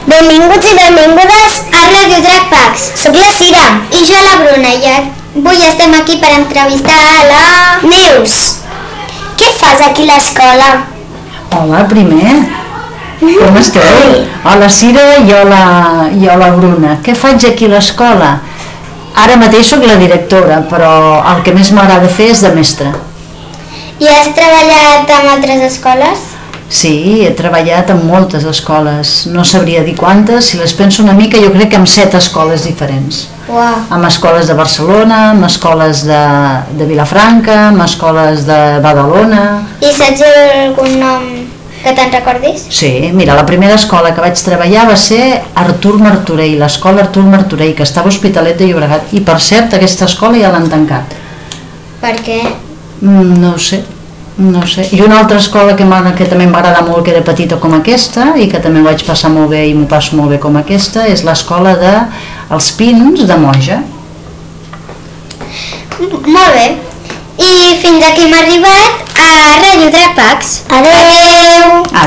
Benvinguts i benvingudes a Ràdio Dragpax. Soc la Cira. I jo la Bruna, i avui estem aquí per entrevistar a la Neus. Què fas aquí a l'escola? Hola, primer. Com esteu? Hola, Cira, i hola, Bruna. Què faig aquí a l'escola? Ara mateix sóc la directora, però el que més m'agrada fer és de mestra. I has treballat amb altres escoles? Sí, he treballat en moltes escoles, no sabria dir quantes, si les penso una mica jo crec que en 7 escoles diferents. Uau. Amb escoles de Barcelona, amb escoles de Vilafranca, amb escoles de Badalona. I saps algun nom que te'n recordis? Sí, mira, la primera escola que vaig treballar va ser Artur Martorell, l'escola Artur Martorell, que estava a Hospitalet de Llobregat, i per cert aquesta escola ja l'han tancat. Per què? No ho sé. I una altra escola que també em va agradar molt, que era petita com aquesta i que també vaig passar molt bé i m'ho passo molt bé com aquesta, és l'escola dels Pins de Moja. Molt bé. I fins aquí hem arribat a Ràdio Dragpax. Adéu!